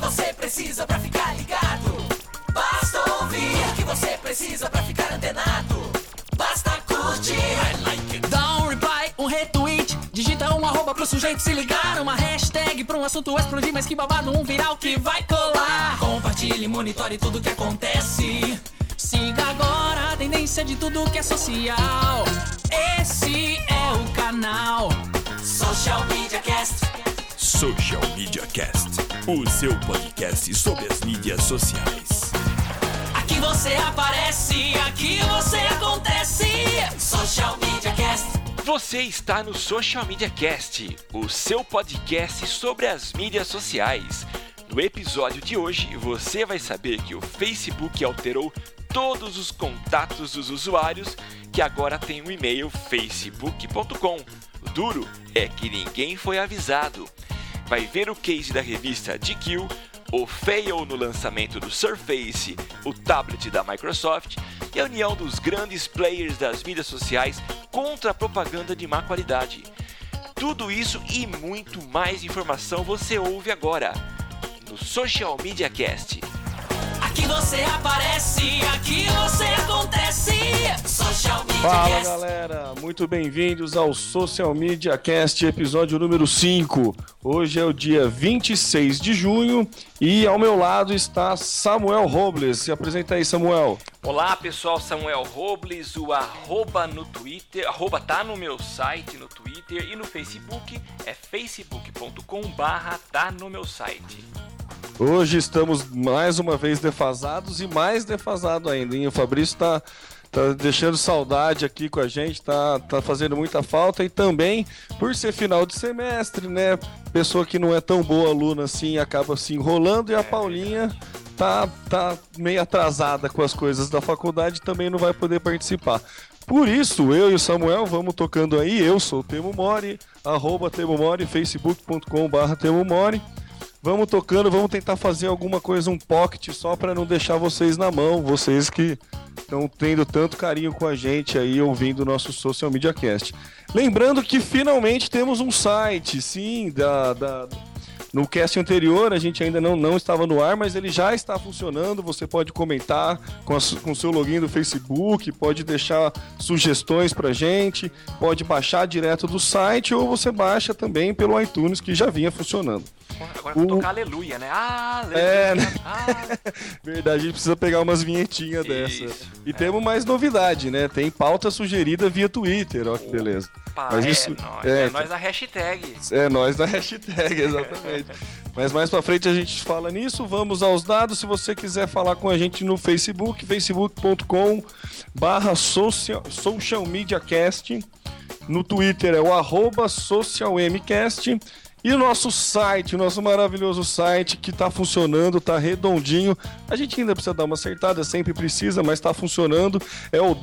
você precisa pra ficar ligado. Basta ouvir o que você precisa pra ficar antenado. Basta curtir. I like it. Dá um reply, um retweet. Digita um arroba pro sujeito se ligar. Uma hashtag pra um assunto explodir. Mas que babado, um viral que vai colar. Compartilhe, monitore tudo que acontece. Siga agora a tendência de tudo que é social. Esse é o canal Social Media Cast. Social Media Cast, o seu podcast sobre as mídias sociais. Aqui você aparece, aqui você acontece. Social Media Cast. Você está no Social Media Cast, o seu podcast sobre as mídias sociais. No episódio de hoje, você vai saber que o Facebook alterou todos os contatos dos usuários que agora tem o e-mail facebook.com. O duro é que ninguém foi avisado. Vai ver o case da revista GQ, o fail no lançamento do Surface, o tablet da Microsoft e a união dos grandes players das mídias sociais contra a propaganda de má qualidade. Tudo isso e muito mais informação você ouve agora no Social Media Cast. Aqui você aparece, aqui você acontece. Social Media Fala Cast. galera, muito bem-vindos ao Social Media Cast, episódio número 5. Hoje é o dia 26 de junho e ao meu lado está Samuel Robles. Se apresenta aí, Samuel. Olá pessoal, Samuel Robles, o arroba no Twitter, arroba tá no meu site no Twitter e no Facebook é facebook.com/tá no meu site. Hoje estamos mais uma vez defasados e mais defasado ainda, hein? O Fabrício tá deixando saudade aqui com a gente, tá fazendo muita falta e também por ser final de semestre, né? Pessoa que não é tão boa aluna assim acaba se enrolando e a Paulinha tá meio atrasada com as coisas da faculdade, também não vai poder participar. Por isso, eu e o Samuel vamos tocando aí. Eu sou o Temo Mori, arroba Temo Mori, facebook.com/Temo Mori. Vamos tocando, vamos tentar fazer alguma coisa, um pocket só para não deixar vocês na mão, vocês que estão tendo tanto carinho com a gente aí ouvindo o nosso Social Media Cast. Lembrando que finalmente temos um site, sim, no cast anterior a gente ainda não estava no ar, mas ele já está funcionando. Você pode comentar com o seu login do Facebook, pode deixar sugestões pra gente, pode baixar direto do site ou você baixa também pelo iTunes, que já vinha funcionando. Agora vou tocar aleluia, né? Aleluia. É, né? Verdade, a gente precisa pegar umas vinhetinhas dessa. E temos mais novidade, né? Tem pauta sugerida via Twitter, ó que beleza. Mas isso, nós na hashtag. É nós na hashtag, exatamente. Mas mais pra frente a gente fala nisso. Vamos aos dados. Se você quiser falar com a gente no Facebook, facebook.com/Social Media Cast. No Twitter é o @SocialMcast. E o nosso site, o nosso maravilhoso site que tá funcionando, tá redondinho. A gente ainda precisa dar uma acertada, sempre precisa, mas tá funcionando. É o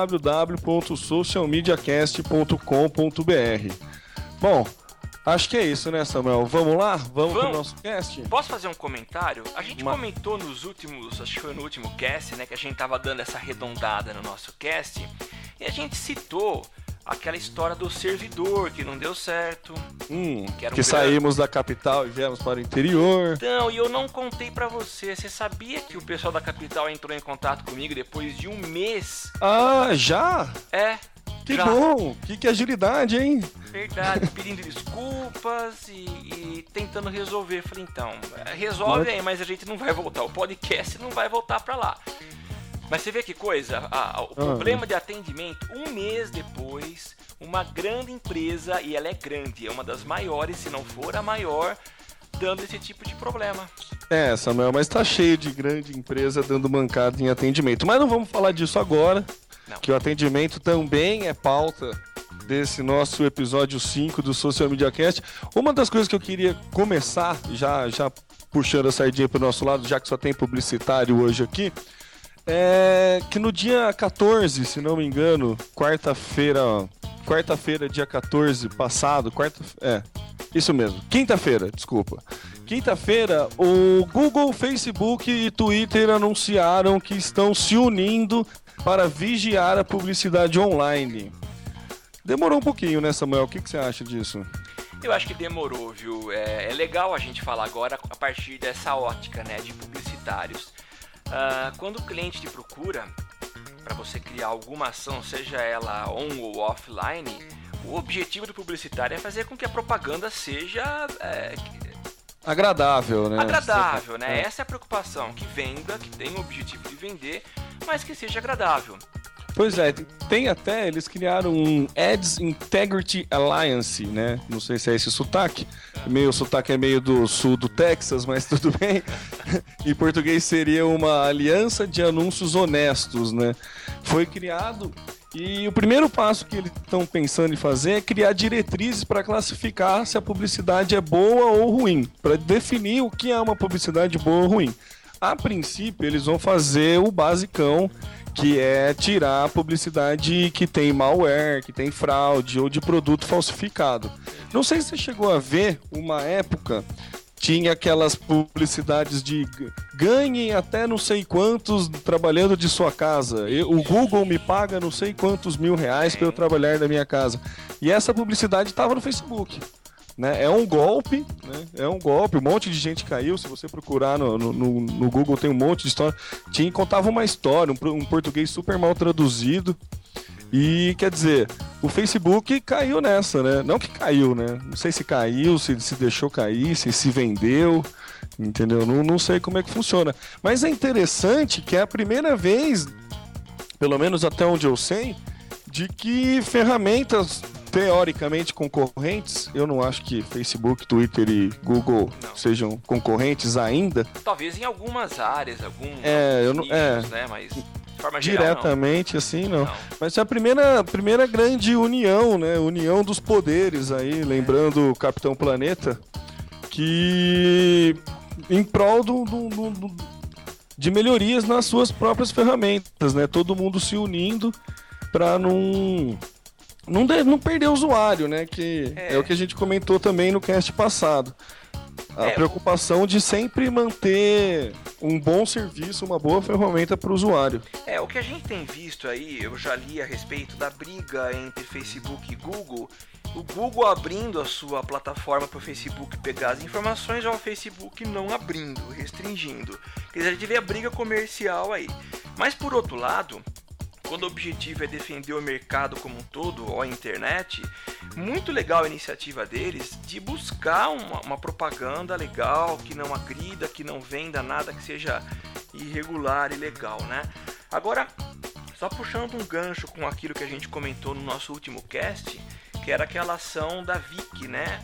www.socialmediacast.com.br. Bom, acho que é isso, né, Samuel? Vamos lá? Vamos pro nosso cast? Posso fazer um comentário? A gente comentou nos últimos, acho que foi no último cast, né, que a gente tava dando essa arredondada no nosso cast. E a gente citou aquela história do servidor que não deu certo. Que saímos da capital e viemos para o interior. Então, e eu não contei pra você. Você sabia que o pessoal da capital entrou em contato comigo depois de um mês? Ah, já? É. Que já. Bom! Que agilidade, hein? Verdade, pedindo desculpas e tentando resolver. Falei, então, resolve aí, mas a gente não vai voltar. O podcast não vai voltar pra lá. Mas você vê que coisa, o problema de atendimento, um mês depois, uma grande empresa, e ela é grande, é uma das maiores, se não for a maior, dando esse tipo de problema. É, Samuel, mas tá cheio de grande empresa dando mancada em atendimento. Mas não vamos falar disso agora, que o atendimento também é pauta desse nosso episódio 5 do Social Media Cast. Uma das coisas que eu queria começar, já puxando a sardinha pro nosso lado, já que só tem publicitário hoje aqui, é que no dia 14, se não me engano, quarta-feira, dia 14 passado, quinta-feira, desculpa. Quinta-feira, o Google, Facebook e Twitter anunciaram que estão se unindo para vigiar a publicidade online. Demorou um pouquinho, né, Samuel? O que você acha disso? Eu acho que demorou, viu? É legal a gente falar agora a partir dessa ótica, né, de publicitários. Quando o cliente te procura para você criar alguma ação, seja ela on ou offline, o objetivo do publicitário é fazer com que a propaganda seja agradável, né? Agradável, né? Essa é a preocupação, que venda, que tenha o objetivo de vender, mas que seja agradável. Pois é, tem até, eles criaram um Ads Integrity Alliance, né? Não sei se é esse sotaque. O sotaque é meio do sul do Texas, mas tudo bem. Em português seria uma aliança de anúncios honestos, né? Foi criado e o primeiro passo que eles estão pensando em fazer é criar diretrizes para classificar se a publicidade é boa ou ruim, para definir o que é uma publicidade boa ou ruim. A princípio, eles vão fazer o basicão, que é tirar a publicidade que tem malware, que tem fraude ou de produto falsificado. Não sei se você chegou a ver, uma época tinha aquelas publicidades de ganhem até não sei quantos trabalhando de sua casa. O Google me paga não sei quantos R$1.000 para eu trabalhar da minha casa. E essa publicidade estava no Facebook. Né? É um golpe, um monte de gente caiu. Se você procurar no Google tem um monte de história. Contava uma história, um português super mal traduzido. E quer dizer, o Facebook caiu nessa, né? Não que caiu, né? Não sei se caiu, se deixou cair, se vendeu, entendeu? Não sei como é que funciona. Mas é interessante que é a primeira vez, pelo menos até onde eu sei, de que ferramentas teoricamente concorrentes, eu não acho que Facebook, Twitter e Google sejam concorrentes ainda. Talvez em algumas áreas, alguns nichos, né? Mas de forma diretamente geral, assim, não. Mas é a primeira grande união, né? União dos poderes aí, lembrando o Capitão Planeta, que em prol de melhorias nas suas próprias ferramentas, né? Todo mundo se unindo para não perder o usuário, né? Que é o que a gente comentou também no cast passado. A preocupação de sempre manter um bom serviço, uma boa ferramenta para o usuário. O que a gente tem visto aí, eu já li a respeito da briga entre Facebook e Google. O Google abrindo a sua plataforma para o Facebook pegar as informações, ou o Facebook não abrindo, restringindo. Quer dizer, a gente vê a briga comercial aí. Mas por outro lado, quando o objetivo é defender o mercado como um todo, ou a internet, muito legal a iniciativa deles de buscar uma propaganda legal, que não agrida, que não venda nada que seja irregular e legal, né? Agora, só puxando um gancho com aquilo que a gente comentou no nosso último cast, que era aquela ação da Vic, né,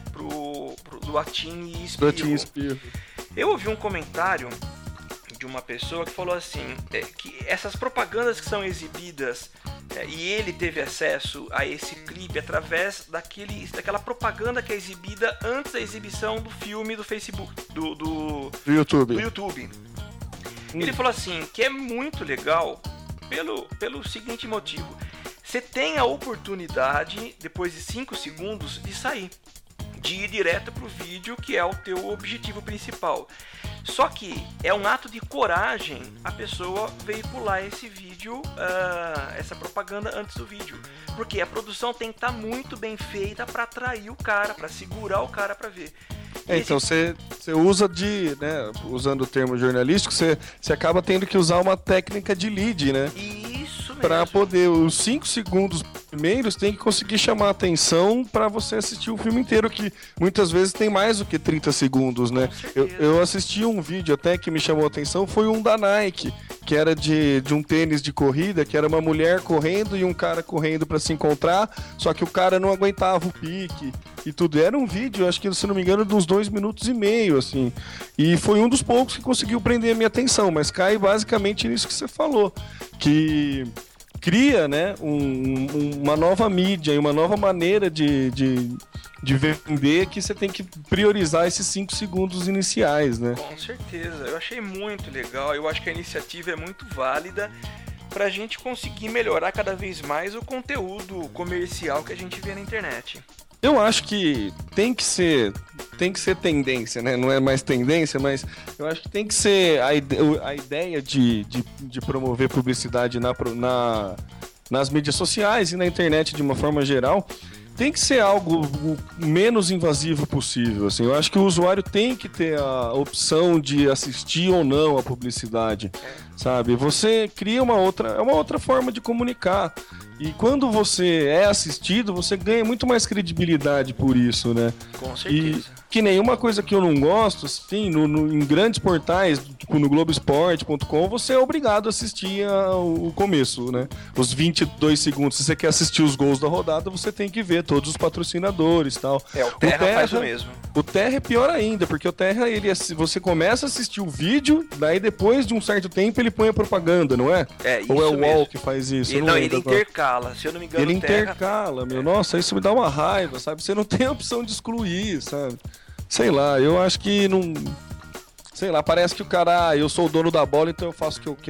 do Atim e Espirro. Eu ouvi um comentário de uma pessoa que falou assim, que essas propagandas que são exibidas, e ele teve acesso a esse clipe através daquela propaganda que é exibida antes da exibição do filme do Facebook, do YouTube. Ele falou assim, que é muito legal pelo seguinte motivo: você tem a oportunidade, depois de 5 segundos, de sair, de ir direto pro vídeo, que é o teu objetivo principal. Só que é um ato de coragem a pessoa veicular esse vídeo, essa propaganda antes do vídeo. Porque a produção tem que estar muito bem feita para atrair o cara, para segurar o cara para ver. Então você usa usando o termo jornalístico, você acaba tendo que usar uma técnica de lead, né? Isso mesmo. Para poder, os 5 segundos primeiros tem que conseguir chamar a atenção para você assistir o filme inteiro, que muitas vezes tem mais do que 30 segundos, né? Eu assisti um vídeo até que me chamou a atenção, foi um da Nike, que era de um tênis de corrida, que era uma mulher correndo e um cara correndo para se encontrar, só que o cara não aguentava o pique e tudo. Era um vídeo, acho que, se não me engano, de uns 2,5 minutos, assim. E foi um dos poucos que conseguiu prender a minha atenção, mas cai basicamente nisso que você falou, que cria, né, uma nova mídia e uma nova maneira de vender, que você tem que priorizar esses 5 segundos iniciais, né? Com certeza, eu achei muito legal, eu acho que a iniciativa é muito válida para a gente conseguir melhorar cada vez mais o conteúdo comercial que a gente vê na internet. Eu acho que tem que ser tendência, né? Não é mais tendência, mas eu acho que tem que ser a ideia de promover publicidade nas mídias sociais e na internet de uma forma geral. tem que ser algo o menos invasivo possível, assim. Eu acho que o usuário tem que ter a opção de assistir ou não a publicidade, sabe? Você cria uma outra forma de comunicar. E quando você é assistido, você ganha muito mais credibilidade por isso, né? Com certeza. E que nenhuma coisa que eu não gosto, assim, em grandes portais, tipo no Globoesporte.com, você é obrigado a assistir o começo, né? Os 22 segundos. Se você quer assistir os gols da rodada, você tem que ver todos os patrocinadores e tal. O Terra faz o mesmo. O Terra é pior ainda, porque o Terra, você começa a assistir o vídeo, daí depois de um certo tempo ele põe a propaganda, não é? Ou é o UOL que faz isso? Ele intercala, se eu não me engano. Ele intercala, meu. Nossa, isso me dá uma raiva, sabe? Você não tem a opção de excluir, sabe? Sei lá, eu acho que não... Sei lá, parece que o cara, eu sou o dono da bola, então eu faço o que eu quero.